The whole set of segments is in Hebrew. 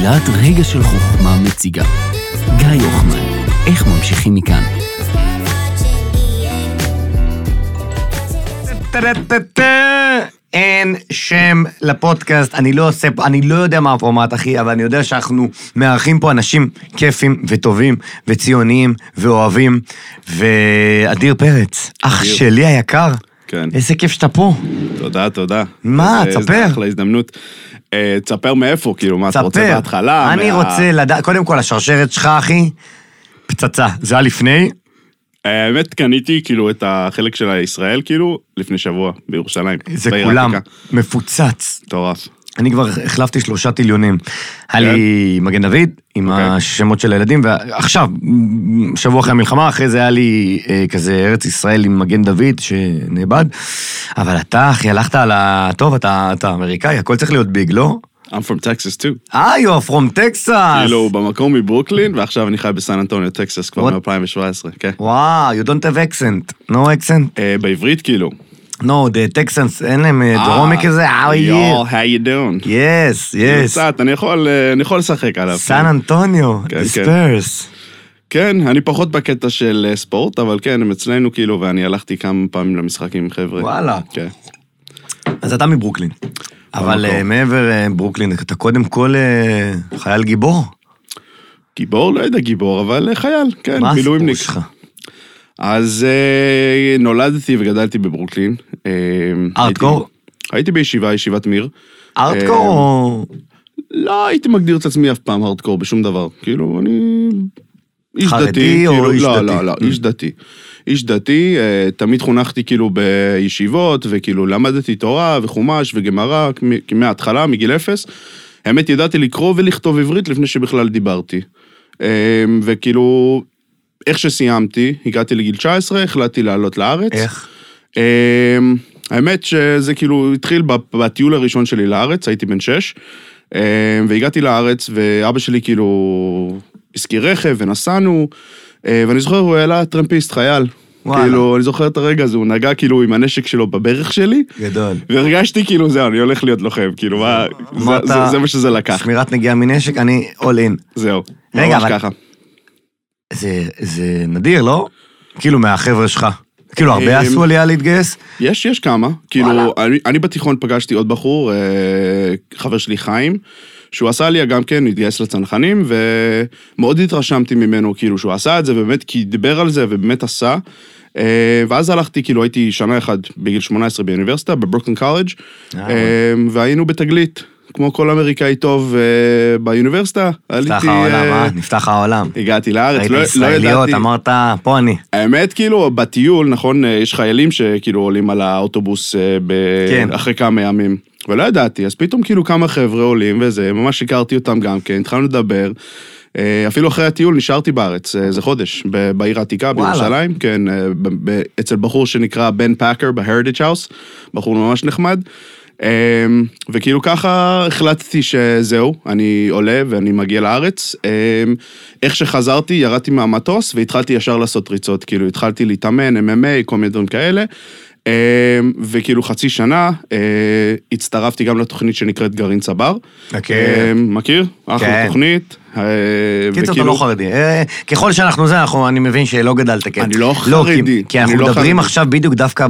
תחילת רגע של חוכמה מציגה. גיא יוחמן, איך ממשיכים מכאן? אין שם לפודקאסט, אני לא יודע מה הפורמט אחי, אבל אני יודע שאנחנו מארחים פה אנשים כיפים וטובים וציוניים ואוהבים, ואדיר פרץ, אח שלי היקר, כן. איזה כיף שאתה פה. תודה. מה, תספר. זה אחלה הזדמנות. תספר מאיפה, כאילו, מה אתה רוצה בהתחלה? אני רוצה לדעת, קודם כל, השרשרת שלך, אחי, פצצה. זה היה לפני? האמת, קניתי, כאילו, את החלק של ישראל, כאילו, לפני שבוע, בירושלים. זה כולם, מפוצץ. טורף. אני כבר החלפתי 3 טיליונים. היה לי מגן דוד, עם השמות של הילדים, ועכשיו, שבוע אחרי המלחמה, אחרי זה היה לי כזה ארץ ישראל עם מגן דוד, שנאבד. אבל אתה, אחי, הלכת על טוב, אתה אמריקאי, הכל צריך להיות ביג, לא? I'm from Texas too. you're from Texas. כאילו, במקום מברוקלין, ועכשיו אני חי בסן אנטוניו, טקסס, כבר מ-2017, כן. וואו, you don't have accent. No accent? בעברית, כאילו. No, the Texans, אין להם דרומי כזה, how are you? How you doing? Yes. קצת, אני יכול לשחק עליו. סן אנטוניו, ספרס. כן, אני פחות בקטע של ספורט, אבל כן, הם אצלנו כאילו, ואני הלכתי כמה פעמים למשחקים עם חבר'ה. וואלה. כן. אז אתה מברוקלין. אבל מעבר ברוקלין, אתה קודם כל חייל גיבור? גיבור? לא יודע גיבור, אבל חייל, כן, מילואימניק. מה הסיפור שלך? אז נולדתי וגדלתי בברוקלין. ארטקור? הייתי בישיבת מיר. ארטקור או... לא הייתי מגדיר את עצמי אף פעם ארטקור בשום דבר. כאילו, אני... איש דתי. חרדי או איש דתי? לא, איש דתי. איש דתי, תמיד חונכתי כאילו בישיבות, וכאילו למדתי תורה וחומש וגמרא, מההתחלה, מגיל 0. האמת, ידעתי לקרוא ולכתוב עברית לפני שבכלל דיברתי. וכאילו, איך שסיימתי, הגעתי לגיל 19, החלטתי לעלות לארץ. איך? האמת שזה כאילו התחיל בטיול הראשון שלי לארץ, הייתי בן 6, והגעתי לארץ, ואבא שלי כאילו הזכיר רכב ונסענו, ואני זוכר, הוא העלה טרמפיסט, חייל. כאילו, אני זוכר את הרגע הזה, הוא נגע כאילו עם הנשק שלו בברך שלי. גדול. והרגשתי כאילו, זהו, אני הולך להיות לוחם, כאילו, זה מה שזה לקח. שמירת נגיעה מנשק, אני all in. זהו, רגע, ממש ככה. זה נדיר, לא? כאילו, מהחבר'ה שלך. כאילו, הרבה עשו עליה להתגייס? יש כמה. כאילו, אני בתיכון פגשתי עוד בחור, חבר שלי חיים, שהוא עשה עליה גם כן, התגייס לצנחנים, ומאוד התרשמתי ממנו, כאילו, שהוא עשה את זה, באמת, כי דיבר על זה, ובאמת עשה. ואז הלכתי, כאילו, הייתי שנה אחד בגיל 18 באוניברסיטה, בברוקלין קולג', והיינו בתגלית, כמו כל אמריקאי טוב באוניברסיטה. נפתח העולם, נפתח העולם. הגעתי לארץ, ראיתי ישראליות, אמרת, פה אני. האמת, כאילו, בטיול, נכון, יש חיילים שכאילו עולים על האוטובוס אחרי כמה ימים, ולא ידעתי, אז פתאום כאילו כמה חבר'ה עולים וזה, ממש הכרתי אותם גם כן, התחלנו לדבר, אפילו אחרי הטיול נשארתי בארץ, זה חודש, בעיר העתיקה, בירושלים, כן, אצל בחור שנקרא בן פאקר, בהריטג' האוס, בחור ממש נחמד, וכאילו ככה החלטתי שזהו, אני עולה ואני מגיע לארץ, איך שחזרתי, ירדתי מהמטוס והתחלתי ישר לעשות ריצות, כאילו התחלתי להתאמן, MMA, כל מיני דברים כאלה, וכאילו חצי שנה הצטרפתי גם לתוכנית שנקראת גרעין צבר. מכיר? אחלה תוכנית. קיצור, אתה לא חרדי. ככל שאנחנו זה, אני מבין שלא גדלת, כן. אני לא חרדי. כי אנחנו מדברים עכשיו בדיוק דווקא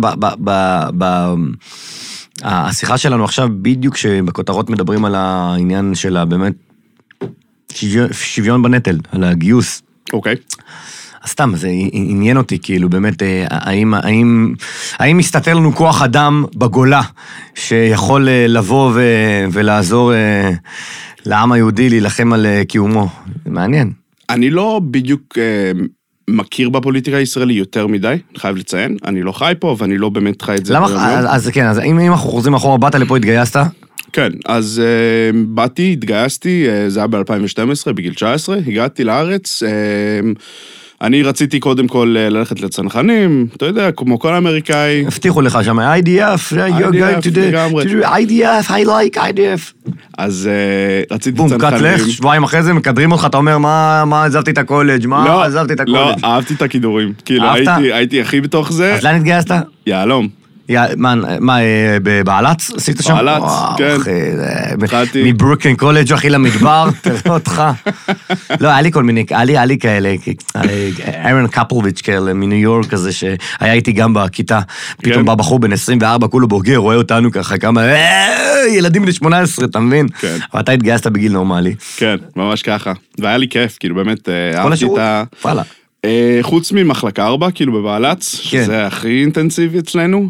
השיחה שלנו עכשיו בדיוק שבכותרות מדברים על העניין של באמת שוויון בנטל, על הגיוס. אוקיי. אז סתם, זה עניין אותי, כאילו, באמת, האם מסתתר לנו כוח אדם בגולה, שיכול לבוא ולעזור לעם היהודי להילחם על קיומו? זה מעניין. אני לא בדיוק מכיר בפוליטיקה הישראלי יותר מדי, אני חייב לציין, אני לא חי פה, ואני לא באמת חי את זה. למה? אז כן, אז אם אנחנו חוזרים אחורה, באת לפה, התגייסת? כן, אז באתי, התגייסתי, זה היה ב-2012, בגיל 19, הגעתי לארץ, אני רציתי קודם כל ללכת לצנחנים, אתה יודע, כמו כל אמריקאי. הבטיחו לך שם, IDF, you're going to do IDF, I like IDF. אז רציתי בום, צנחנים. קט לך, שבועיים אחרי זה מקדרים אותך, אתה אומר, מה עזבתי את הקולג', מה עזבתי את הקולג'. לא, אהבתי את הכידורים. כאילו, הייתי הכי בתוך זה. אז לאן התגייסת? יעלום. מה, בעלץ עשית שם? בעלץ, כן. אחי, מברוקלין קולג' אחי למדבר, תראה אותך. לא, היה לי כל מיני, היה לי כאלה, אירן קפלוביץ' כאלה, מניו יורק כזה, שהיה איתי גם בכיתה, פתאום בא בחור בן 24, כולו בוגר, רואה אותנו ככה, כמה, ילדים בני 18, אתה מבין? כן. אבל אתה התגייסת בגיל נורמלי. כן, ממש ככה. והיה לי כיף, כאילו באמת, כל השירות, פאללה. חוץ ממחלקה 4, כאילו בבעלץ, שזה הכי אינטנסיבי אצלנו,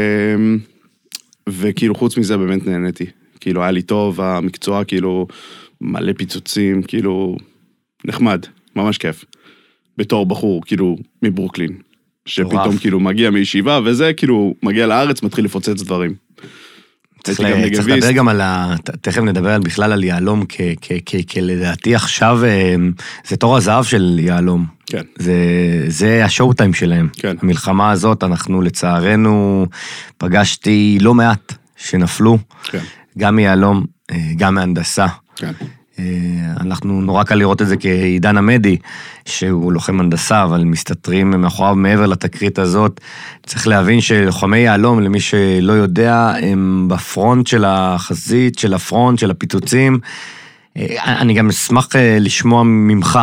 וכאילו חוץ מזה באמת נהניתי. כאילו היה לי טוב, המקצוע כאילו מלא פיצוצים, כאילו נחמד, ממש כיף. בתור בחור, כאילו מברוקלין, שפתאום כאילו מגיע מישיבה, וזה כאילו מגיע לארץ, מתחיל לפוצץ דברים. צריך לדבר גם על תכף נדבר בכלל על יעלום, לדעתי עכשיו זה תור הזהב של יעלום. כן. זה השואו טיים שלהם. כן. המלחמה הזאת, אנחנו לצערנו פגשתי לא מעט שנפלו, כן. גם מיעלום, גם מהנדסה. כן. אנחנו נורא קל לראות את זה כעידן עמדי, שהוא לוחם הנדסה, אבל מסתתרים מאחוריו מעבר לתקרית הזאת. צריך להבין שלוחמי יעלום, למי שלא יודע, הם בפרונט של החזית, של הפרונט, של הפיצוצים. אני גם אשמח לשמוע ממך.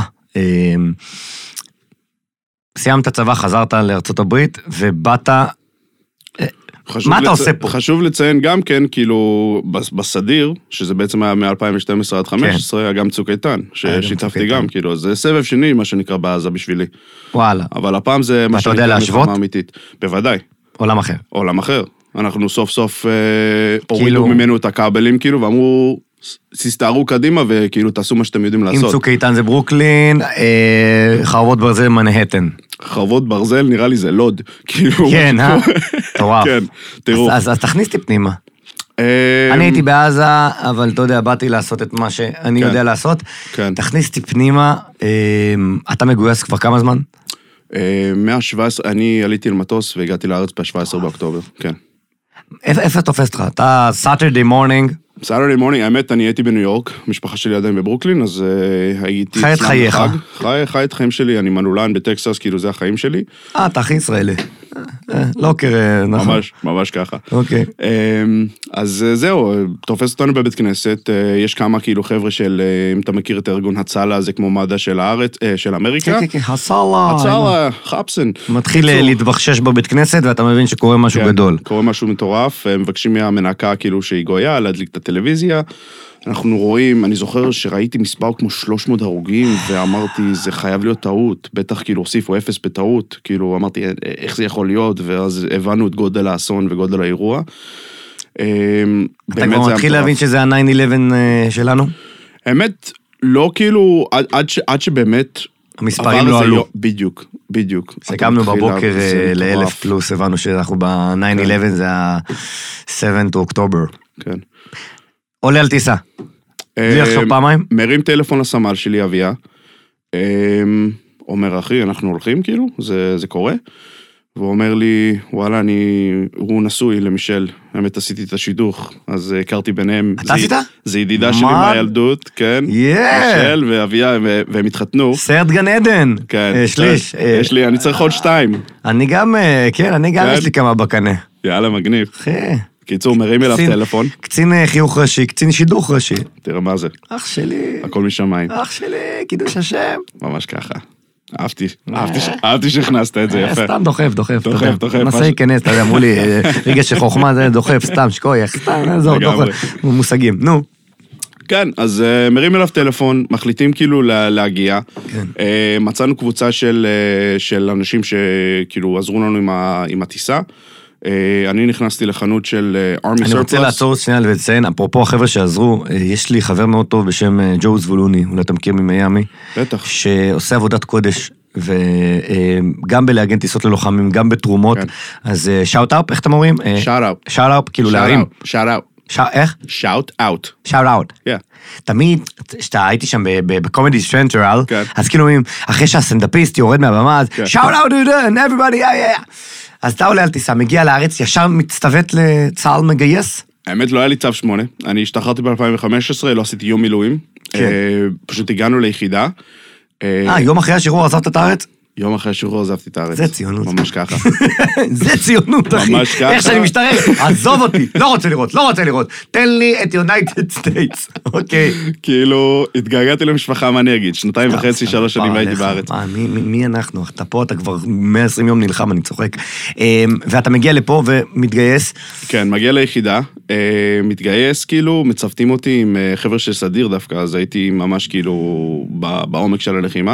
סיימת צבא, חזרת לארצות הברית, ובאת... מה אתה עושה פה? חשוב לציין גם כן, כאילו, בסדיר, שזה בעצם היה מ-2012 עד 2015, היה גם צוק איתן, ששיתפתי גם, כאילו, זה סבב שני, מה שנקרא בעזה בשבילי. וואלה. אבל הפעם זה מה שנקרא מלחמה אמיתית. בוודאי. עולם אחר. עולם אחר. אנחנו סוף סוף הורידו ממנו את הכבלים, כאילו, ואמרו, תסתערו קדימה, וכאילו, תעשו מה שאתם יודעים לעשות. אם צוק איתן זה ברוקלין, חרבות ברזל מנהטן. חרבות ברזל, נראה לי זה לוד. כן, טורף. כן, תראו. אז תכניס אותי פנימה. אני הייתי בעזה, אבל אתה יודע, באתי לעשות את מה שאני יודע לעשות. תכניס אותי פנימה, אתה מגויס כבר כמה זמן? 117, אני עליתי למטוס והגעתי לארץ ב-17 באוקטובר, כן. איפה תופס אותך? אתה Saturday morning? Saturday morning, האמת, אני הייתי בניו יורק, משפחה שלי עדיין בברוקלין, אז הייתי... חי את חייך. חי את חיים שלי, אני מנולן בטקסס, כאילו זה החיים שלי. אתה הכי ישראלי. לא כראה, נכון. ממש ככה. אוקיי. אז זהו, תופס אותנו בבית כנסת, יש כמה כאילו חבר'ה של, אם אתה מכיר את ארגון הצלה, זה כמו מד"א של הארץ, של אמריקה. כן, הצלה. הצלה, חפסן. מתחיל להתבחשש בבית כנסת, ואתה מבין שקורה משהו גדול. קורה משהו מטורף, מבקשים מהמנקה כאילו שהיא גויה, להדליק את הטלוויזיה. אנחנו רואים, אני זוכר שראיתי מספר כמו 300 הרוגים, ואמרתי, זה חייב להיות טעות, בטח כאילו הוסיפו 0 בטעות, כאילו אמרתי, איך זה יכול להיות, ואז הבנו את גודל האסון וגודל האירוע. אתה כבר מתחיל להבין שזה ה-9-11 שלנו? האמת, לא כאילו, עד שבאמת... המספרים לא עלו. בדיוק. שקמנו בבוקר ל-1000 פלוס, הבנו שאנחנו ב-9-11, זה ה-7 אוקטובר. כן. עולה על טיסה. בלי עכשיו פעמיים? מרים טלפון לסמל שלי, אביה. אומר, אחי, אנחנו הולכים כאילו? זה קורה? והוא אומר לי, וואלה, הוא נשוי למישל. האמת, עשיתי את השידוך, אז הכרתי ביניהם. אתה עשית? זה ידידה שלי מהילדות, כן. מישל ואביה, והם התחתנו. סרט גן עדן. כן. יש לי, אני צריך עוד 2. אני גם, כן, אני גם יש לי כמה בקנה. יאללה, מגניב. אחי. קיצור, מרים אליו טלפון. קצין חיוך ראשי, קצין שידוך ראשי. תראה מה זה. אח שלי. הכל משמיים. אח שלי, קידוש השם. ממש ככה. אהבתי שהכנסת את זה יפה. סתם דוחף. נסה להיכנס, אתה יודע, אמרו לי, רגע שחוכמה זה דוחף, סתם, שכוייך, סתם, דוחף, מושגים, נו. כן, אז מרים אליו טלפון, מחליטים כאילו להגיע. מצאנו קבוצה של אנשים שכאילו עזרו לנו עם הטיסה. אני נכנסתי לחנות של ארמי סרפלס. אני רוצה לעצור שנייה ולציין, אפרופו החבר'ה שעזרו, יש לי חבר מאוד טוב בשם ג'ו זבולוני, אולי אתה מכיר ממיימי. בטח. שעושה עבודת קודש, וגם בלהגן טיסות ללוחמים, גם בתרומות. אז שאוט-אאפ, איך אתם אומרים? שאוט-אאפ. שאוט-אאפ, כאילו להרים. שאוט-אאפ. איך? שאוט-אאוט. שאוט-אאוט. תמיד, כשהייתי שם בקומדי סנטרל, אז כאילו, אחרי שהסנדאפיסט יורד מהבמה, אז שאוט-אאוט, everybody, yeah. אז אתה עולה על טיסה, מגיע לארץ, ישר מצטוות לצה"ל מגייס? האמת, לא היה לי צו 8. אני השתחררתי ב-2015, לא עשיתי יום מילואים. פשוט הגענו ליחידה. יום אחרי השחרור עזבת את הארץ? יום אחרי השחרור עזבתי את הארץ. זה ציונות. ממש ככה. זה ציונות, אחי. ממש ככה. איך שאני משתרר, עזוב אותי, לא רוצה לראות. תן לי את יונייטד סטייטס, אוקיי. כאילו, התגעגעתי למשפחה, מה אני אגיד? 2.5-3 שנים הייתי בארץ. מי אנחנו? אתה פה, אתה כבר 120 יום נלחם, אני צוחק. ואתה מגיע לפה ומתגייס? כן, מגיע ליחידה, מתגייס כאילו, מצוותים אותי עם חבר'ה של סדיר דווקא, אז הייתי ממש כאילו בעומק של הלחימה.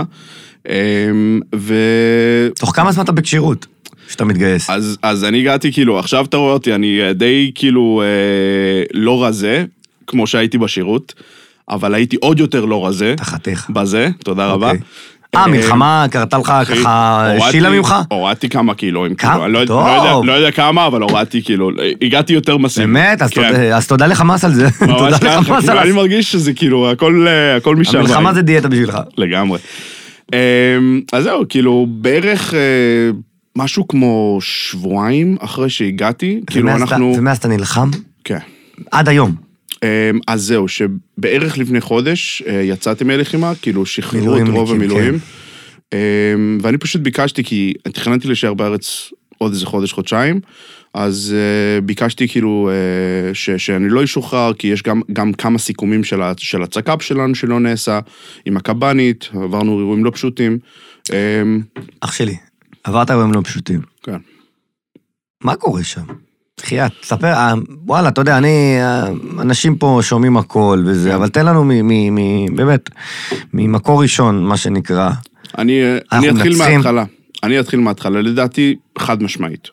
תוך כמה זמן אתה בקשירות שאתה מתגייס? אז אני הגעתי כאילו, עכשיו אתה רואה אותי, אני די כאילו לא רזה, כמו שהייתי בשירות, אבל הייתי עוד יותר לא רזה. תחתיך. בזה, תודה רבה. מלחמה, קרתה לך ככה שילה ממך? הורדתי כמה קילואים. כמה? טוב. לא יודע כמה, אבל הורדתי כאילו, הגעתי יותר מסיבי. באמת? אז תודה לחמאס על זה. ממש ככה, אני מרגיש שזה כאילו, הכל משם. המלחמה זה דיאטה בשבילך. לגמרי. אז זהו, כאילו, בערך משהו כמו שבועיים אחרי שהגעתי, כאילו אנחנו... ומאז אתה נלחם? כן. עד היום? אז זהו, שבערך לפני חודש יצאתי מהלחימה, כאילו שחררו את רוב המילואים, ואני פשוט ביקשתי, כי תכננתי להישאר בארץ עוד איזה חודש-חודשיים, אז ביקשתי כאילו שאני לא אשוחרר, כי יש גם כמה סיכומים של הצקאפ שלנו שלא נעשה, עם הקבנית, עברנו אירועים לא פשוטים. אח שלי, עברת אירועים לא פשוטים. כן. מה קורה שם? תחיית, תספר, וואלה, אתה יודע, אנשים פה שומעים הכל וזה, אבל תן לנו באמת, ממקור ראשון, מה שנקרא. אני אתחיל מההתחלה, לדעתי חד משמעית.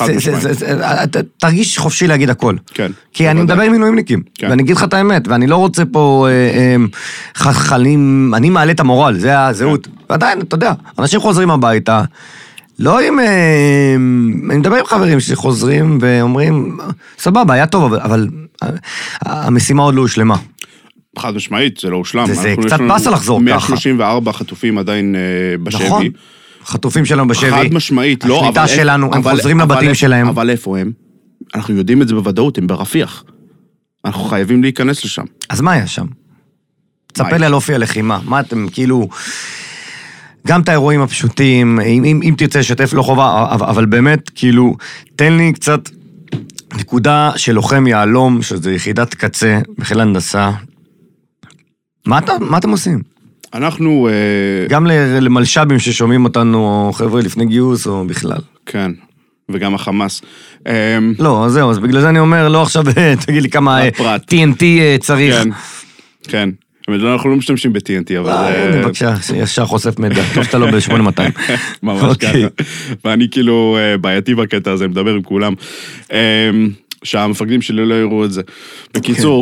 תרגיש חופשי להגיד הכל. כן. כי אני מדבר עם מילואימניקים, ואני אגיד לך את האמת, ואני לא רוצה פה חכלים, אני מעלה את המורל, זה הזהות. ועדיין, אתה יודע, אנשים חוזרים הביתה, לא אם... אני מדבר עם חברים שחוזרים ואומרים, סבבה, היה טוב, אבל המשימה עוד לא הושלמה. חד משמעית, זה לא הושלם. זה קצת פסה לחזור ככה. 134 חטופים עדיין בשבי. נכון, חטופים שלנו בשבי. חד משמעית, לא, השליטה שלנו, הם חוזרים לבתים שלהם. אבל איפה הם? אנחנו יודעים את זה בוודאות, הם ברפיח. אנחנו חייבים להיכנס לשם. אז מה היה שם? תספר לי על אופי הלחימה. מה אתם כאילו... גם את האירועים הפשוטים, אם תרצה לשתף לא חובה, אבל באמת, כאילו, תן לי קצת נקודה של לוחם יעלום, שזה יחידת קצה בחיל הנדסה. מה אתם עושים? אנחנו... גם למלשבים ששומעים אותנו, או חבר'ה לפני גיוס, או בכלל. כן, וגם החמאס. לא, זהו, אז בגלל זה אני אומר, לא עכשיו, תגיד לי כמה TNT צריך. כן, כן. אנחנו לא משתמשים ב-TNT, אבל... בבקשה, ישר חושף מידע, טוב שאתה לא ב-8200. ממש ככה. ואני כאילו בעייתי בקטע הזה, מדבר עם כולם, שהמפקדים שלי לא יראו את זה. בקיצור,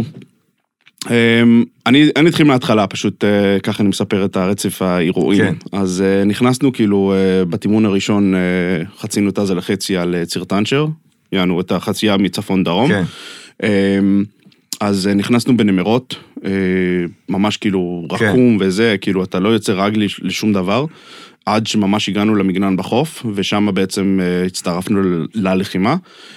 אני אתחיל מההתחלה, פשוט ככה אני מספר את הרצף האירועים. אז נכנסנו כאילו בתימון הראשון, חצינו את זה לחצי על ציר טנצ'ר, יענו את החצייה מצפון דרום. אז נכנסנו בנמרות, ממש כאילו רקום וזה, כאילו אתה לא יוצא רגלי לשום דבר, עד שממש הגענו למגנן בחוף, ושם בעצם הצטרפנו ללחימה.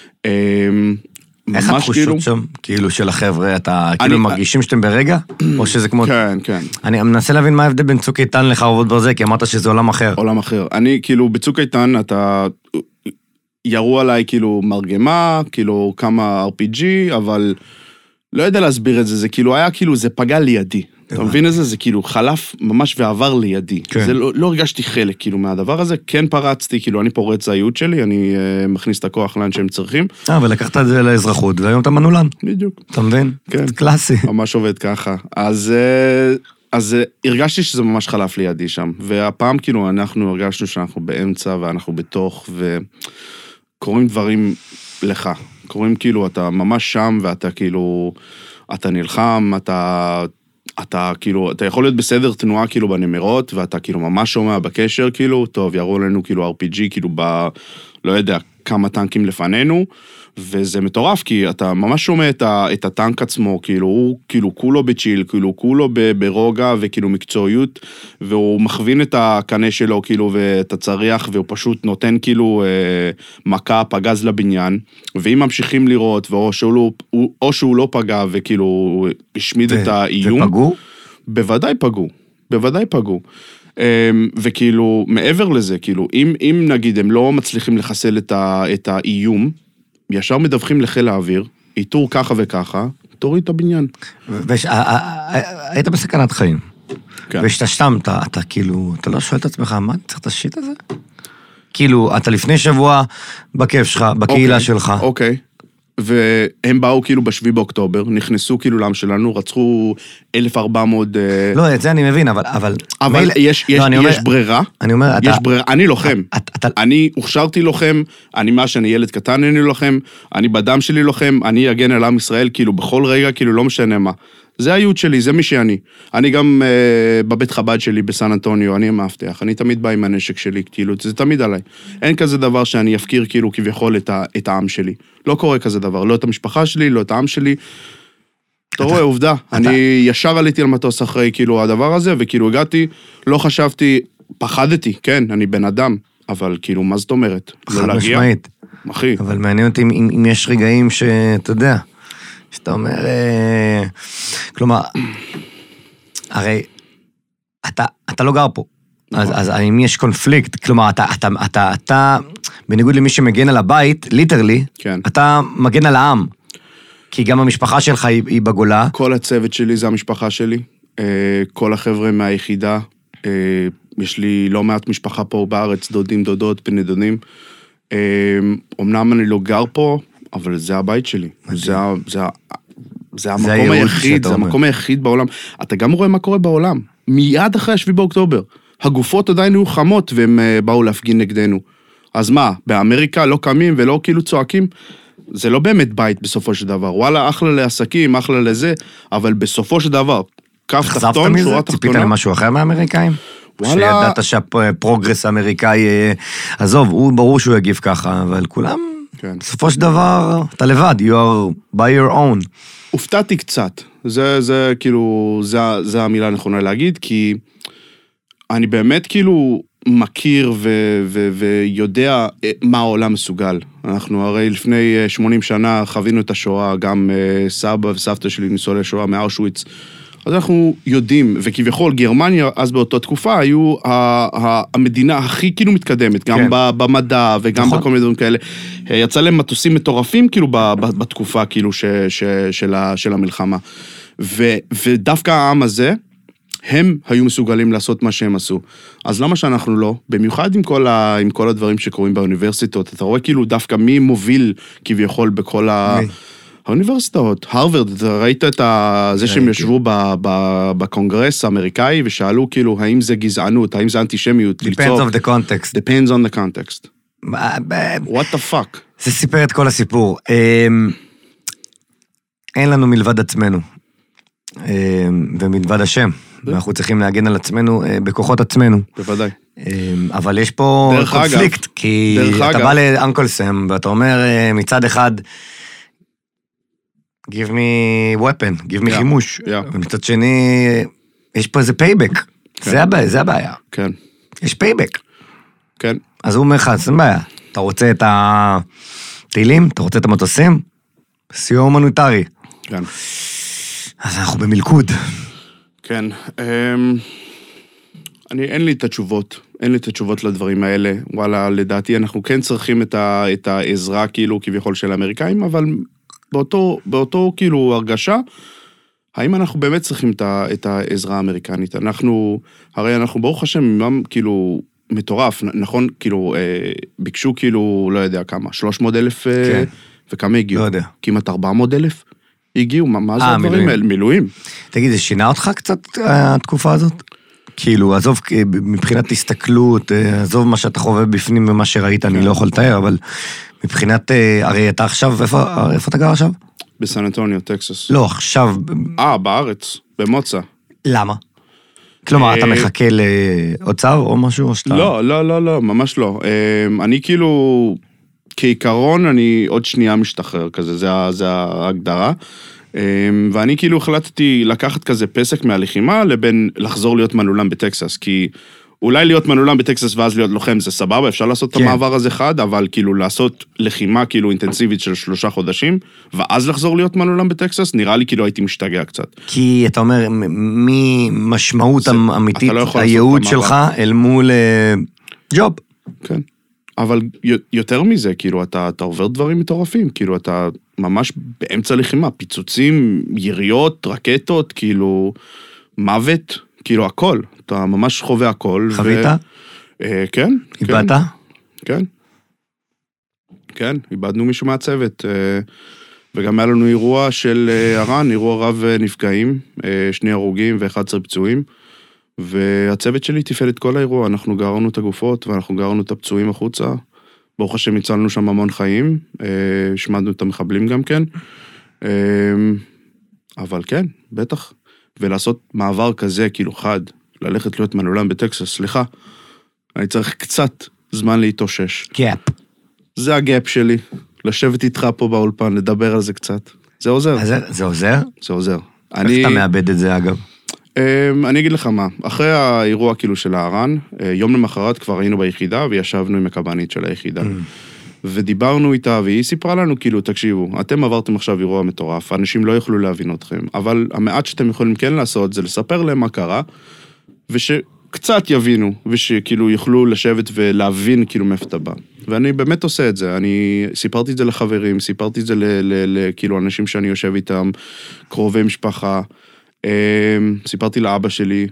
איך התחושות שם, כאילו של החבר'ה, אתה כאילו מרגישים שאתם ברגע? או שזה כמו... כן, כן. אני מנסה להבין מה ההבדל בין צוק איתן לחרבות ברזל, כי אמרת שזה עולם אחר. עולם אחר. אני כאילו בצוק איתן, אתה... ירו עליי כאילו מרגמה, כאילו כמה RPG, אבל... לא יודע להסביר את זה, זה כאילו היה כאילו, זה פגע לידי. אתה מבין את זה? זה כאילו חלף ממש ועבר לידי. זה לא הרגשתי חלק כאילו מהדבר הזה, כן פרצתי, כאילו אני פורץ הייעוד שלי, אני מכניס את הכוח לאן שהם צריכים. ולקחת את זה לאזרחות, והיום אתה מנולן. בדיוק. אתה מבין? כן. קלאסי. ממש עובד ככה. אז הרגשתי שזה ממש חלף לידי שם, והפעם כאילו אנחנו הרגשנו שאנחנו באמצע, ואנחנו בתוך, וקוראים דברים לך. קוראים כאילו, אתה ממש שם, ואתה כאילו, אתה נלחם, אתה כאילו, אתה יכול להיות בסדר תנועה כאילו בנמרות, ואתה כאילו ממש שומע בקשר, כאילו, טוב, יראו לנו כאילו RPG, כאילו לא יודע, כמה טנקים לפנינו, וזה מטורף, כי אתה ממש שומע את הטנק עצמו, כאילו, הוא כאילו כולו בצ'יל, כאילו, כולו ברוגע, וכאילו מקצועיות, והוא מכווין את הקנה שלו, כאילו, ואת הצריח, והוא פשוט נותן כאילו מכה, פגז לבניין, ואם ממשיכים לראות, או שהוא לא פגע, וכאילו, השמיד את האיום. ופגעו? בוודאי פגעו. וכאילו, מעבר לזה, כאילו, אם נגיד הם לא מצליחים לחסל את האיום, ישר מדווחים לחיל האוויר, איתור ככה וככה, תוריד את הבניין. היית בסכנת חיים. כן. ושתשתם, אתה כאילו, אתה לא שואל את עצמך, מה אני צריך את השיט הזה? כאילו, אתה לפני שבוע בכיף שלך, בקהילה שלך. אוקיי. והם באו כאילו ב7 באוקטובר, נכנסו כאילו לעם שלנו, רצחו 1,400... לא, את זה אני מבין, אבל... אבל יש ברירה. אני אומר, יש ברירה, אני לוחם. אני הוכשרתי לוחם, אני מה שאני ילד קטן אני לוחם, אני בדם שלי לוחם, אני אגן על עם ישראל כאילו בכל רגע, כאילו לא משנה מה. זה הייעוד שלי, זה מי שאני. אני גם בבית חב"ד שלי בסן אנטוניו, אני המאבטח, אני תמיד בא עם הנשק שלי, כאילו, זה תמיד עליי. אין כזה דבר שאני אפקיר כאילו כביכול את העם שלי. לא קורה כזה דבר, לא את המשפחה שלי, לא את העם שלי. אתה רואה, עובדה, אני ישר עליתי על מטוס אחרי כאילו הדבר הזה, וכאילו הגעתי, לא חשבתי, פחדתי, כן, אני בן אדם, אבל כאילו, מה זאת אומרת? חד משמעית. אחי. אבל מעניין אותי אם יש רגעים שאתה יודע, שאתה אומר, כלומר, הרי אתה לא גר פה, אז האם יש קונפליקט, כלומר, אתה, בניגוד למי שמגן על הבית, ליטרלי, אתה מגן על העם, כי גם המשפחה שלך היא בגולה. כל הצוות שלי זה המשפחה שלי, כל החבר'ה מהיחידה, יש לי לא מעט משפחה פה בארץ, דודים, דודות, בני דודים, אמנם אני לא גר פה, אבל זה הבית שלי, זה המקום היחיד, זה המקום היחיד בעולם. אתה גם רואה מה קורה בעולם, מיד אחרי 7 באוקטובר, הגופות עדיין היו חמות, והם באו להפגין נגדנו. אז מה, באמריקה לא קמים ולא כאילו צועקים? זה לא באמת בית בסופו של דבר, וואלה, אחלה לעסקים, אחלה לזה, אבל בסופו של דבר, כף תחתון, שורה תחתונה. ציפית למשהו אחר מהאמריקאים? שידעת שהפרוגרס האמריקאי, עזוב, הוא ברור שהוא יגיב ככה, אבל כולם, בסופו של דבר, אתה לבד, you are by your own. הופתעתי קצת, זה כאילו, זה המילה הנכונה להגיד, כי אני באמת כאילו מכיר ויודע מה העולם מסוגל. אנחנו הרי לפני 80 שנה חווינו את השואה, גם סבא וסבתא שלי ניסו לשואה מאושוויץ, אז אנחנו יודעים, וכביכול גרמניה אז באותה תקופה היו המדינה הכי כאילו מתקדמת, גם במדע וגם בכל מיני דברים כאלה. יצא להם מטוסים מטורפים כאילו בתקופה כאילו של המלחמה. ודווקא העם הזה, הם היו מסוגלים לעשות מה שהם עשו. אז למה שאנחנו לא? במיוחד עם כל הדברים שקורים באוניברסיטות, אתה רואה כאילו דווקא מי מוביל כביכול בכל האוניברסיטאות, הרווארד, אתה ראית את זה שהם ישבו בקונגרס האמריקאי, ושאלו כאילו, האם זה גזענות, האם זה אנטישמיות? Depends on the context. Depends on the context. What the fuck? זה סיפר את כל הסיפור. אין לנו מלבד עצמנו, ומלבד השם. ואנחנו צריכים להגן על עצמנו בכוחות עצמנו. בוודאי. אבל יש פה קונפליקט, כי אתה בא לאנקל סם, ואתה אומר מצד אחד, give me weapon, give me חימוש. ומצד שני, יש פה איזה פייבק. זה הבעיה. כן. יש פייבק. כן. אז הוא אומר לך, אין בעיה. אתה רוצה את הטילים? אתה רוצה את המטוסים? סיוע הומניטרי. כן. אז אנחנו במלכוד. כן. אין לי את התשובות. אין לי את התשובות לדברים האלה. וואלה, לדעתי אנחנו כן צריכים את העזרה כאילו כביכול של האמריקאים, אבל באותו כאילו הרגשה, האם אנחנו באמת צריכים את העזרה האמריקנית? הרי אנחנו ברוך השם, כאילו, מטורף, נכון? כאילו, ביקשו כאילו, לא יודע כמה, 300,000 וכמה הגיעו? לא יודע. כמעט 400,000 הגיעו, מה זה הדברים האלה? מילואים. תגיד, זה שינה אותך קצת התקופה הזאת? כאילו, עזוב, מבחינת הסתכלות, עזוב מה שאתה חווה בפנים ומה שראית, אני לא יכול לתאר, אבל מבחינת, הרי אתה עכשיו, איפה אתה גר עכשיו? בסן אנטוניו, טקסס. לא, עכשיו... בארץ, במוצא. למה? כלומר, אתה מחכה לאוצר או משהו, או שאתה... לא, ממש לא. אני כאילו, כעיקרון, אני עוד שנייה משתחרר כזה, זה ההגדרה. ואני כאילו החלטתי לקחת כזה פסק מהלחימה, לבין לחזור להיות מנעולם בטקסס, כי אולי להיות מנעולם בטקסס ואז להיות לוחם זה סבבה, אפשר לעשות את המעבר הזה חד, אבל כאילו לעשות לחימה כאילו אינטנסיבית של 3 חודשים, ואז לחזור להיות מנעולם בטקסס, נראה לי כאילו הייתי משתגע קצת. כי אתה אומר, ממשמעות אמיתית, הייעוד שלך אל מול ג'וב. כן. אבל יותר מזה, כאילו, אתה עובר דברים מטורפים, כאילו, אתה ממש באמצע לחימה, פיצוצים, יריות, רקטות, כאילו, מוות, כאילו, הכל. אתה ממש חווה הכל. חווית? כן. איבדת? כן. כן, איבדנו מישהו מהצוות. וגם היה לנו אירוע של הרן, אירוע רב נפגעים, 2 הרוגים ו11 פצועים. והצוות שלי תפעל את כל האירוע, אנחנו גררנו את הגופות, ואנחנו גררנו את הפצועים החוצה, ברוך השם הצלנו שם המון חיים, השמדנו את המחבלים גם כן, אבל כן, בטח, ולעשות מעבר כזה, כאילו חד, ללכת להיות מנעולם בטקסס, סליחה, אני צריך קצת זמן להתאושש. גאפ. זה הגאפ שלי, לשבת איתך פה באולפן, לדבר על זה קצת, זה עוזר. זה עוזר? זה עוזר. איך אתה מאבד את זה אגב? אני אגיד לך מה, אחרי האירוע כאילו של הרן, יום למחרת כבר היינו ביחידה וישבנו עם הקב"נית של היחידה. ודיברנו איתה והיא סיפרה לנו כאילו, תקשיבו, אתם עברתם עכשיו אירוע מטורף, אנשים לא יוכלו להבין אתכם, אבל המעט שאתם יכולים כן לעשות זה לספר להם מה קרה, ושקצת יבינו, ושכאילו יוכלו לשבת ולהבין כאילו מאיפה אתה בא. ואני באמת עושה את זה, אני סיפרתי את זה לחברים, סיפרתי את זה כאילו אנשים שאני יושב איתם, קרובי משפחה, סיפרתי לאבא שלי,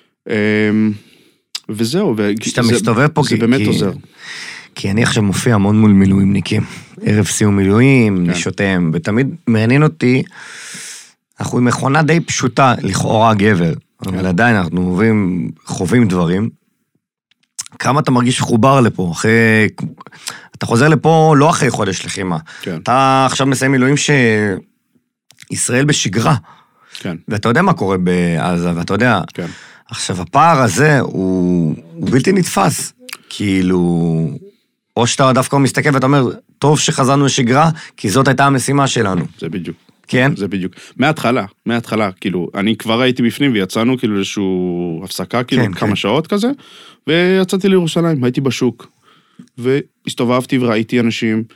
וזהו, כשאתה מסתובב פה, זה באמת עוזר. כי אני עכשיו מופיע המון מול מילואימניקים, ערב סיום מילואים, נשותיהם, ותמיד מעניין אותי, אנחנו עם מכונה די פשוטה, לכאורה גבר, אבל עדיין אנחנו חווים דברים, כמה אתה מרגיש חובר לפה, אתה חוזר לפה לא אחרי חודש לחימה, אתה עכשיו מסיים מילואים שישראל בשגרה, כן. ואתה יודע מה קורה בעזה, ואתה יודע, כן. עכשיו הפער הזה הוא בלתי נתפס, כאילו, או שאתה דווקא מסתכל ואתה אומר, טוב שחזרנו לשגרה, כי זאת הייתה המשימה שלנו. זה בדיוק. כן? זה בדיוק. מההתחלה, כאילו, אני כבר הייתי בפנים ויצאנו כאילו איזשהו הפסקה, כאילו, כן, כמה כן. שעות כזה, ויצאתי לירושלים, הייתי בשוק, והסתובבתי וראיתי אנשים,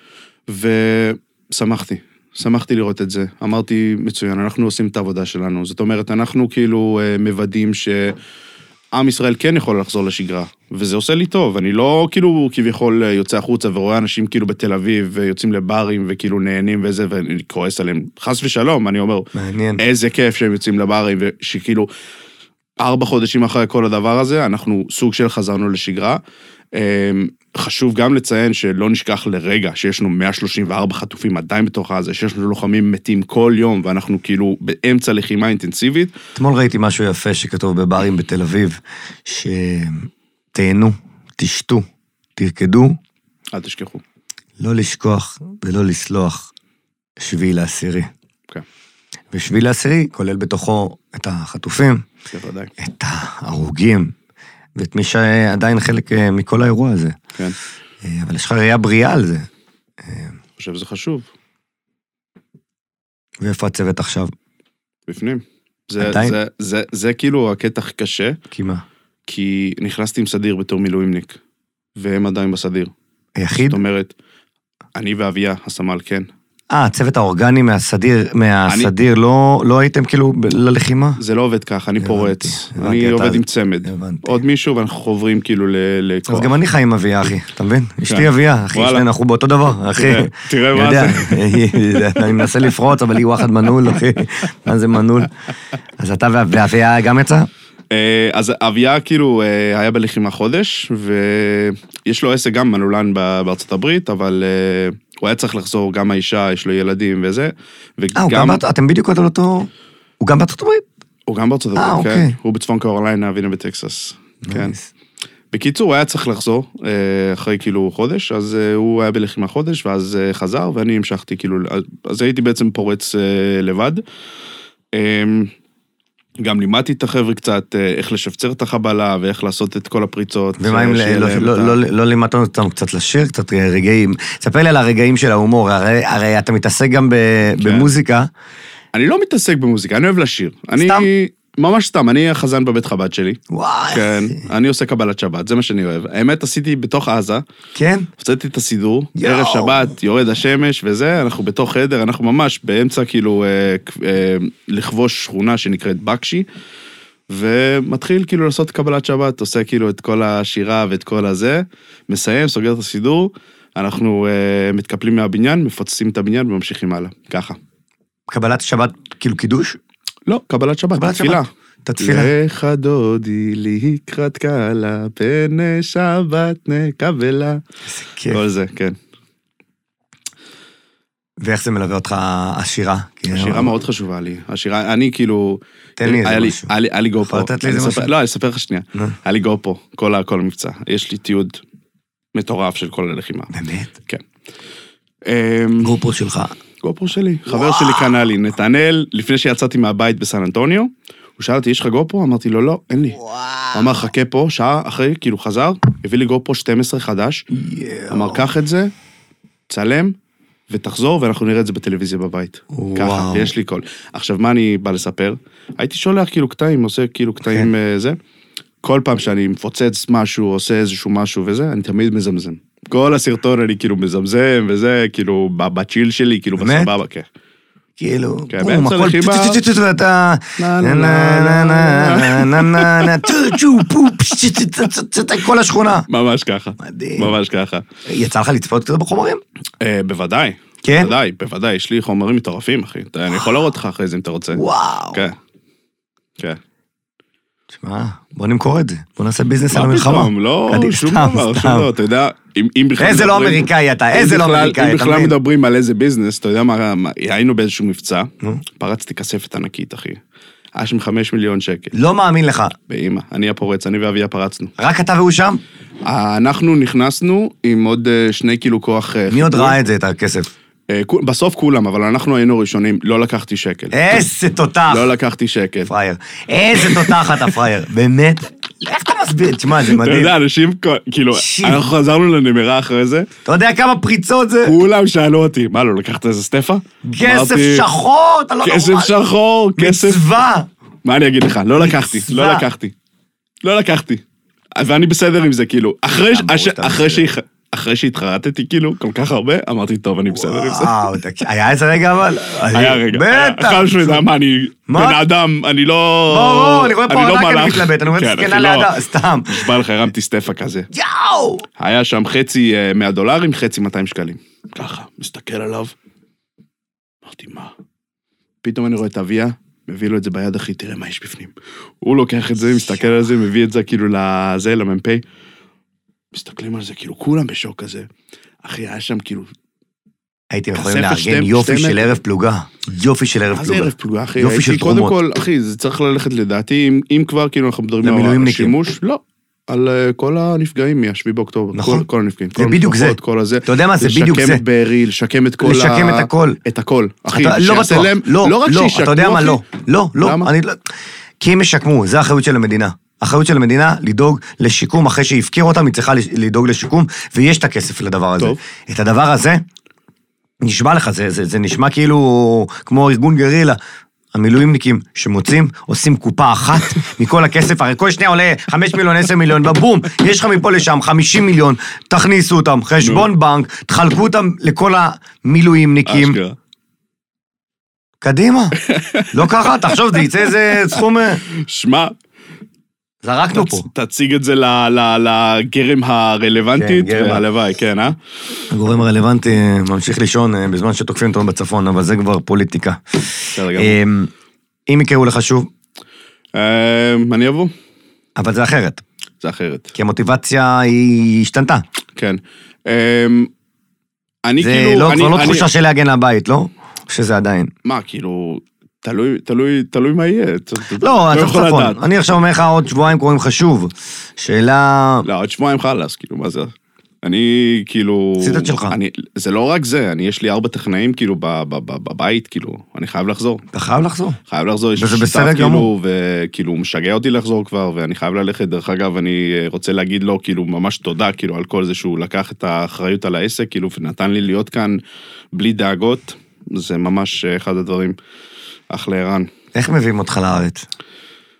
שמחתי לראות את זה. אמרתי, מצוין, אנחנו עושים את העבודה שלנו. זאת אומרת, אנחנו כאילו מוודאים שעם ישראל כן יכול לחזור לשגרה, וזה עושה לי טוב. אני לא כאילו כביכול יוצא החוצה ורואה אנשים כאילו בתל אביב, ויוצאים לברים וכאילו נהנים וזה, ואני כועס עליהם. חס ושלום, אני אומר, מעניין. איזה כיף שהם יוצאים לברים, ושכאילו 4 חודשים אחרי כל הדבר הזה, אנחנו סוג של חזרנו לשגרה. חשוב גם לציין שלא נשכח לרגע שיש לנו 134 חטופים עדיין בתוך הזה, שיש לנו לוחמים מתים כל יום, ואנחנו כאילו באמצע לחימה אינטנסיבית. אתמול ראיתי משהו יפה שכתוב בברים בתל אביב, שתהנו, תשתו, תרקדו. אל תשכחו. לא לשכוח ולא לסלוח 7/10. כן. ו7/10 כולל בתוכו את החטופים, בוודאי. את ההרוגים, ואת מי שעדיין חלק מכל האירוע הזה. כן. אבל יש לך ראייה בריאה על זה. אני חושב שזה חשוב. ואיפה הצוות עכשיו? בפנים. עדיין? זה כאילו הקטע הכי קשה. כי מה? כי נכנסתי עם סדיר בתור מילואימניק, והם עדיין בסדיר. היחיד? זאת אומרת, אני ואביה, הסמל, כן. הצוות האורגני מהסדיר, לא הייתם כאילו ללחימה? זה לא עובד כך, אני פורץ. אני עובד עם צמד. עוד מישהו, ואנחנו חוברים כאילו לכוח. אז גם אני חי עם אביה, אחי, אתה מבין? אשתי אביה, אחי, שנינו אנחנו באותו דבר, אחי. תראה מה זה. אני מנסה לפרוץ, אבל היא וואחד מנעול, אחי. מה זה מנעול? אז אתה ואביה גם יצא? אז אביה כאילו היה בלחימה חודש, ויש לו עסק גם מנעולן בארצות הברית, אבל הוא היה צריך לחזור, גם האישה, יש לו ילדים וזה. אתם בדיוק על אותו... הוא גם בארצות הברית? הוא גם בארצות הברית, כן. הוא בצפון קרוליינה, וינה בטקסס. כן. בקיצור, הוא היה צריך לחזור אחרי כאילו חודש, אז הוא היה בלחימה חודש, ואז חזר, ואני המשכתי כאילו, אז הייתי בעצם פורץ לבד. גם לימדתי את החבר'ה קצת, איך לשפצר את החבלה, ואיך לעשות את כל הפריצות. ומה אם לא לימדת אותנו קצת לשיר, קצת רגעים? ספר לי על הרגעים של ההומור, הרי אתה מתעסק גם במוזיקה. אני לא מתעסק במוזיקה, אני אוהב לשיר. סתם? ממש סתם, אני החזן בבית חב"ד שלי. וואי. כן, אני עושה קבלת שבת, זה מה שאני אוהב. האמת, עשיתי בתוך עזה. כן? הוצאתי את הסידור, ערב שבת, יורד השמש וזה, אנחנו בתוך חדר, אנחנו ממש באמצע כאילו לכבוש שכונה שנקראת בקשי, ומתחיל כאילו לעשות קבלת שבת, עושה כאילו את כל השירה ואת כל הזה, מסיים, סוגר את הסידור, אנחנו מתקפלים מהבניין, מפוצצים את הבניין וממשיכים הלאה, ככה. קבלת שבת, כאילו קידוש? לא, קבלת שבת, תפילה. את התפילה. לך דודי לקראת קלה, פני שבת נקבלה. איזה כיף. כל זה, כן. ואיך זה מלווה אותך השירה? השירה מאוד חשובה לי. השירה, אני כאילו... תן לי איזה משהו. היה לי גופו. יכול לתת לי איזה משהו? לא, אני אספר לך שנייה. היה לי גופו, כל המבצע. יש לי תיעוד מטורף של כל הלחימה. באמת? כן. גופו שלך. גופו שלי. חבר שלי קנה לי, נתנאל, לפני שיצאתי מהבית בסן אנטוניו, הוא שאל אותי, יש לך גופו? אמרתי לו, לא, אין לי. הוא אמר, חכה פה, שעה אחרי, כאילו חזר, הביא לי גופו 12 חדש, אמר, קח את זה, צלם, ותחזור, ואנחנו נראה את זה בטלוויזיה בבית. ככה, יש לי קול. עכשיו, מה אני בא לספר? הייתי שולח כאילו קטעים, עושה כאילו קטעים זה. כל פעם שאני מפוצץ משהו, עושה איזשהו משהו וזה, אני תמיד מזמזם. כל הסרטון אני כאילו מזמזם, וזה כאילו בצ'יל שלי, כאילו בסבבה, כן. כאילו, באמצע לחימה, ואתה... כל השכונה. ממש ככה. מדהים. ממש ככה. יצא לך לצפות כזה בחומרים? בוודאי. כן? בוודאי, יש לי חומרים מטורפים, אחי. אני יכול להראות לך אחרי זה אם אתה רוצה. וואו. כן. כן. תשמע, בוא נמכור את זה. בוא נעשה ביזנס על המלחמה. מה פתאום, לא, שום דבר, שום דבר. אתה יודע, אם בכלל... איזה לא אמריקאי אתה, איזה לא אמריקאי אתה. אם בכלל מדברים על איזה ביזנס, אתה יודע מה, היינו באיזשהו מבצע, פרצתי כספת ענקית, אחי. היה שם 5 מיליון שקל. לא מאמין לך. באמא, אני הפורץ, אני ואביה פרצנו. רק אתה והוא שם? אנחנו נכנסנו עם עוד 2 קילו כוח... מי עוד ראה את זה, את הכסף? בסוף כולם, אבל אנחנו היינו ראשונים, לא לקחתי שקל. איזה תותח. לא לקחתי שקל. פרייר. איזה תותח אתה פרייר. באמת? איך אתה מסביר? תשמע, זה מדהים. אתה יודע, אנשים, כאילו, אנחנו חזרנו לנמרה אחרי זה. אתה יודע כמה פריצות זה? כולם שאלו אותי, מה, לא לקחת איזה סטפה? כסף שחור, אתה לא נורמל. כסף שחור, כסף... מצווה. מה אני אגיד לך? לא לקחתי, לא לקחתי. לא לקחתי. ואני בסדר עם זה, כאילו, אחרי שהתחרטתי, כאילו, כל כך הרבה, אמרתי, טוב, אני בסדר עם זה. וואו, היה איזה רגע, אבל... היה רגע. בטח. חייב שמידע, מה, אני בן אדם, אני לא... ברור, אני רואה פה ענק אני מתלבט, אני רואה סכנה לידה, סתם. נשבע לך, הרמתי סטפה כזה. יאו! היה שם חצי $100, חצי 200 שקלים. ככה, מסתכל עליו. אמרתי, מה? פתאום אני רואה את אביה, מביא לו את זה ביד, אחי, תראה מה יש בפנים. הוא לוקח את זה, מסתכל על זה, מביא את זה כאילו לזה, למ"פ. מסתכלים על זה, כאילו, כולם בשוק כזה. אחי, היה שם כאילו... הייתם יכולים לארגן יופי של ערב פלוגה. יופי של ערב פלוגה. מה זה ערב פלוגה, אחי? יופי של תרומות. קודם כל, אחי, זה צריך ללכת לדעתי, אם כבר, כאילו, אנחנו מדברים על השימוש, לא. על כל הנפגעים מ-7 באוקטובר. נכון. כל הנפגעים. זה בדיוק זה. כל הזה. אתה יודע מה, זה בדיוק זה. לשקם את בארי, לשקם את כל לשקם את הכל. את הכל. אחי, לא בטוח. לא רק שישקמו, אתה יודע מה, לא. לא, לא. למה? כי הם ישקמו, זה האחריות של המדינה. האחריות של המדינה לדאוג לשיקום, אחרי שהפקיר אותם, היא צריכה לדאוג לשיקום, ויש את הכסף לדבר הזה. טוב. את הדבר הזה, נשמע לך, זה נשמע כאילו כמו ארגון גרילה. המילואימניקים שמוצאים, עושים קופה אחת מכל הכסף, הרי כל שניה עולה 5 מיליון, 10 מיליון, ובום, יש לך מפה לשם 50 מיליון, תכניסו אותם, חשבון בנק, תחלקו אותם לכל המילואימניקים. אשכרה. קדימה. לא ככה, תחשוב, זה יצא איזה סכום... שמע, זרקנו פה. תציג את זה לגרם הרלוונטית, והלוואי, כן, אה? הגורם הרלוונטי ממשיך לישון בזמן שתוקפים אותו בצפון, אבל זה כבר פוליטיקה. אם יקראו לך שוב? אני אבוא. אבל זה אחרת. זה אחרת. כי המוטיבציה היא השתנתה. כן. אני זה כאילו... כבר לא תחושה של להגן לבית, לא? שזה עדיין. מה, כאילו... תלוי מה יהיה. לא, אתה צפון. אני עכשיו אומר לך, עוד שבועיים קוראים לך שוב. שאלה... לא, עוד שבועיים חלס, כאילו, מה זה? אני, כאילו... ציטוט שלך. זה לא רק זה, יש לי 4 טכנאים, כאילו, בבית, כאילו, אני חייב לחזור. אתה חייב לחזור. חייב לחזור, יש לי שותף, כאילו, וכאילו, הוא משגע אותי לחזור כבר, ואני חייב ללכת. דרך אגב, אני רוצה להגיד לו, כאילו, ממש תודה, כאילו, על כל זה שהוא לקח את האחריות על העסק, כאילו, ונתן לי להיות כאן בלי דאגות. זה ממש אחד הדברים. אחלה ערן. איך מביאים אותך לארץ?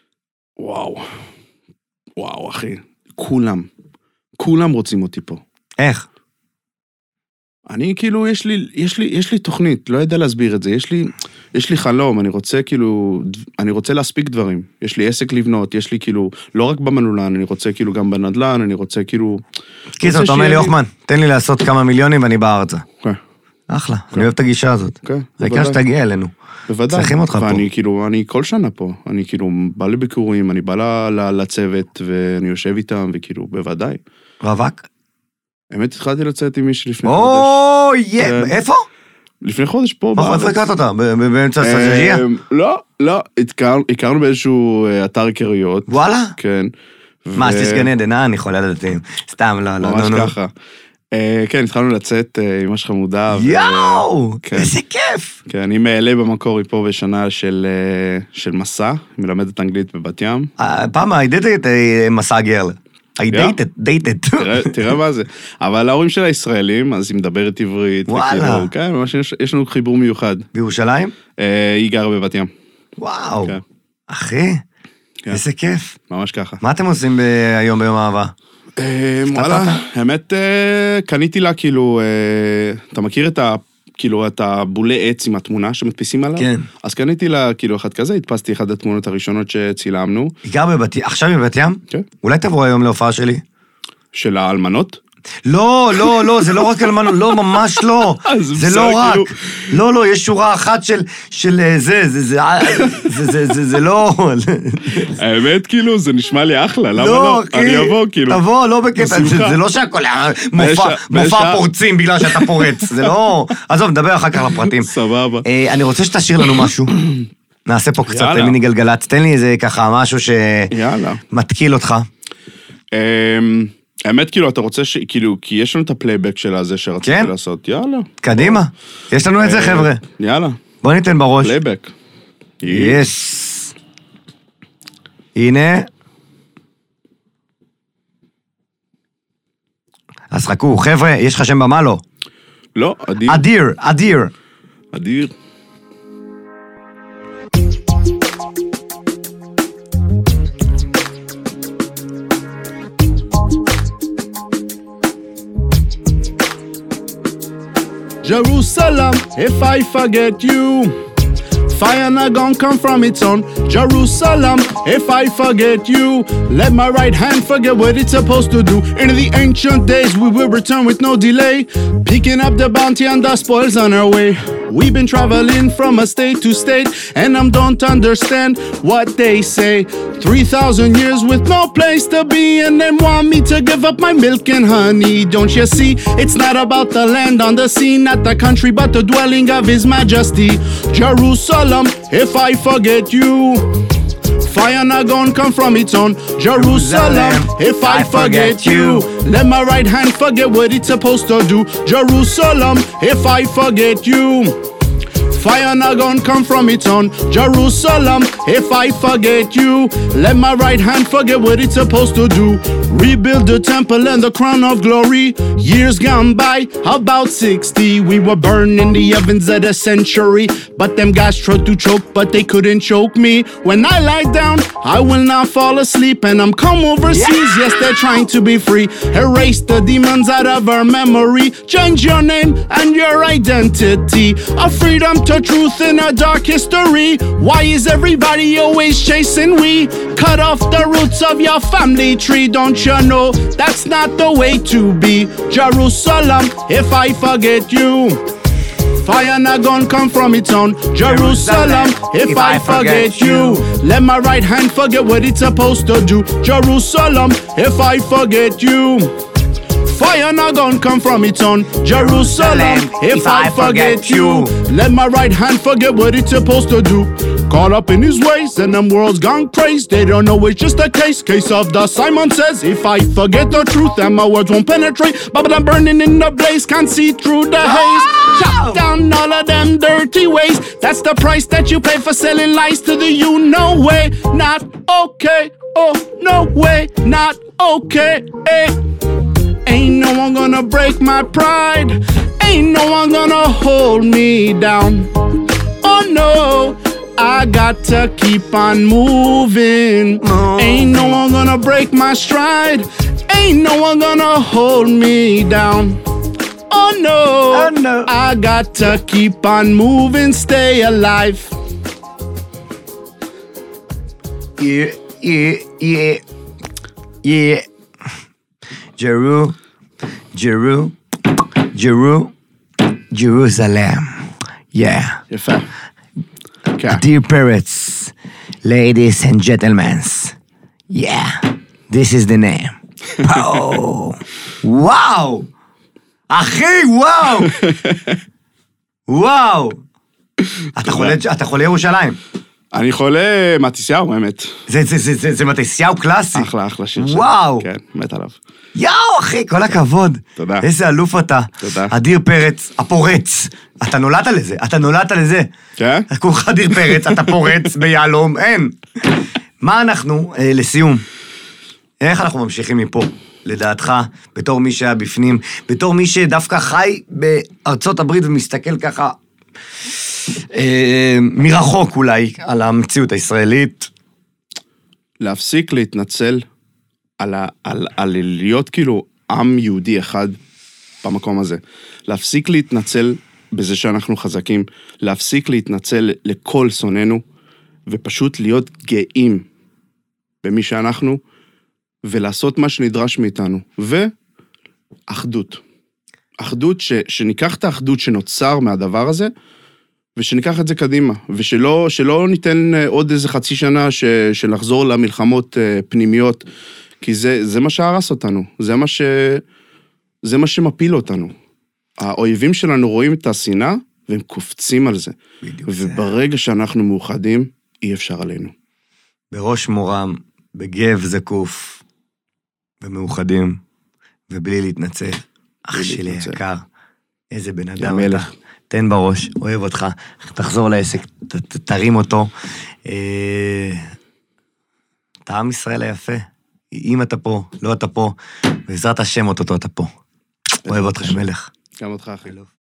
וואו, אחי. כולם רוצים אותי פה. איך? אני כאילו, יש לי תוכנית, לא יודע להסביר את זה, יש לי חלום, אני רוצה להספיק דברים, יש לי עסק לבנות, יש לי כאילו, לא רק במנולן, אני רוצה כאילו גם בנדלן, אני רוצה כאילו... קיצור, אתה אומר לי, יוחמן, תן לי לעשות כמה מיליונים ואני בארצה. כן. אחלה, אני אוהב את הגישה הזאת. כן, העיקר שתגיע אלינו. בוודאי. צריכים אותך פה. ואני כאילו, אני כל שנה פה, אני כאילו בא לביקורים, אני בא לצוות, ואני יושב איתם, וכאילו, בוודאי. רווק? האמת, התחלתי לצאת עם מישהו לפני חודש. איפה? לפני חודש פה בארץ. איפה הכרת אותה? באמצע הסטאז'יה? לא, הכרנו באיזשהו אתר היכרויות. וואלה? כן. מה, שתיס גן עדן, אני חולה לדתיים. סתם, לא. ממש ככה. כן, התחלנו לצאת עם ממש חמודה. יאו, איזה כיף. כן, אני מעלה במקור פה בשנה של מסע, מלמדת אנגלית בבת ים. פעם, הייתי את מסע גרל. I dated. תראה מה זה. אבל ההורים שלה ישראלים, אז היא מדברת עברית. וואלה. כן, ממש יש לנו חיבור מיוחד. בירושלים? היא גרה בבת ים. וואו. אחי, איזה כיף. ממש ככה. מה אתם עושים היום ביום האהבה? וואלה, האמת, קניתי לה כאילו, אתה מכיר את הבולי עץ עם התמונה שמדפיסים עליו? כן. אז קניתי לה כאילו אחד כזה, הדפסתי אחד התמונות הראשונות שצילמנו. היא גר עכשיו בבת ים? כן. אולי תבוא היום להופעה שלי? של האלמנות? לא, זה לא רק אלמנות, לא, ממש לא. זה לא רק. לא, יש שורה אחת של זה לא. האמת, כאילו, זה נשמע לי אחלה, למה לא? אני אבוא, כאילו. תבוא, לא בקטע, זה לא שהכל מופע פורצים בגלל שאתה פורץ, זה לא... עזוב, נדבר אחר כך לפרטים. סבבה. אני רוצה שתשאיר לנו משהו. נעשה פה קצת מיני גלגלת, תן לי איזה ככה משהו שמתקיל אותך. האמת, כאילו, אתה רוצה כאילו, כי יש לנו את הפלייבק של הזה שרציתי לעשות, יאללה. קדימה, יש לנו את זה, חבר'ה. יאללה. בוא ניתן בראש. פלייבק. יס. הנה. אז חכו, חבר'ה, יש לך שם במה לא? לא, אדיר. אדיר. Jerusalem, if I forget you, fire not gonna come from its own. Jerusalem, if I forget you, let my right hand forget what it's supposed to do. In the ancient days, we will return with no delay, picking up the bounty and the spoils on our way. We've been traveling from a state to state, and I don't understand what they say. 3,000 years with no place to be, and then want me to give up my milk and honey. Don't you see? It's not about the land on the sea, not the country, but the dwelling of His Majesty. Jerusalem, if I forget you, fire not gonna come from its own. Jerusalem, if I forget you, let my right hand forget what it's supposed to do. Jerusalem, if I forget you, fire not gonna come from its own. Jerusalem, if I forget you, let my right hand forget what it's supposed to do. Rebuild the temple and the crown of glory. Years gone by, about 60. We were burned in the ovens of the century, but them guys tried to choke, but they couldn't choke me. When I lie down, I will not fall asleep, and I'm come overseas. Yes, they're trying to be free. Erase the demons out of our memory. Change your name and your identity. A freedom to truth in a dark history. Why is everybody always chasing we? Cut off the roots of your family tree. Don't you know that's not the way to be? Jerusalem, if I forget you, fire not gonna come from its own. Jerusalem, if I forget you, let my right hand forget what it's supposed to do. Jerusalem, if I forget you, fire not gonna come from its own. Jerusalem, if I forget you, let my right hand forget what it's supposed to do. Caught up in his ways and them world's gone crazy. They don't know it's just a case of the Simon says. If I forget the truth and my words won't penetrate, but I'm burning in the blaze, can't see through the haze. Chop down all of them dirty ways. That's the price that you pay for selling lies to the you. No way, not okay. Oh, no way, not okay. Ain't no one gonna break my pride. Ain't no one gonna hold me down. Oh no, I got to keep on moving. Ain't no one gonna break my stride. Ain't no one gonna hold me down. Oh no, I got to keep on moving, stay alive. Yeah. Jerusalem. Yeah. יפה. כן. Dear parents, ladies and gentlemen. Yeah, this is the name. וואו! אחי, וואו! וואו! אתה חולה ירושלים. אני חולה מתיסיהו, האמת. זה מתיסיהו קלאסי. אחלה שיר שלו. וואו! כן, מת עליו. יאו, אחי, כל הכבוד. תודה. איזה אלוף אתה. תודה. אדיר פרץ, הפורץ. אתה נולדת לזה. כן? כולך אדיר פרץ, אתה פורץ ביעלום, אין. מה אנחנו, לסיום, איך אנחנו ממשיכים מפה, לדעתך, בתור מי שהיה בפנים, בתור מי שדווקא חי בארצות הברית ומסתכל ככה, מרחוק אולי, על המציאות הישראלית? להפסיק להתנצל על להיות כאילו עם יהודי אחד במקום הזה. להפסיק להתנצל בזה שאנחנו חזקים, להפסיק להתנצל לכל שוננו, ופשוט להיות גאים במי שאנחנו, ולעשות מה שנדרש מאיתנו. ואחדות. אחדות שניקח את האחדות שנוצר מהדבר הזה, ושניקח את זה קדימה, שלא ניתן עוד איזה חצי שנה שנחזור למלחמות פנימיות, כי זה מה שהרס אותנו, זה מה שמפיל אותנו. האויבים שלנו רואים את השנאה, והם קופצים על זה. וברגע שאנחנו מאוחדים, אי אפשר עלינו. בראש מורם, בגב זקוף, ומאוחדים, ובלי להתנצל. אח שלי יקר, איזה בן אדם אתה. תן בראש, אוהב אותך, תחזור לעסק, תרים אותו. אתה עם ישראל היפה. אם אתה פה, לא אתה פה, בעזרת השם אותו אתה פה. אוהב אותך, מלך. גם אותך, אחי.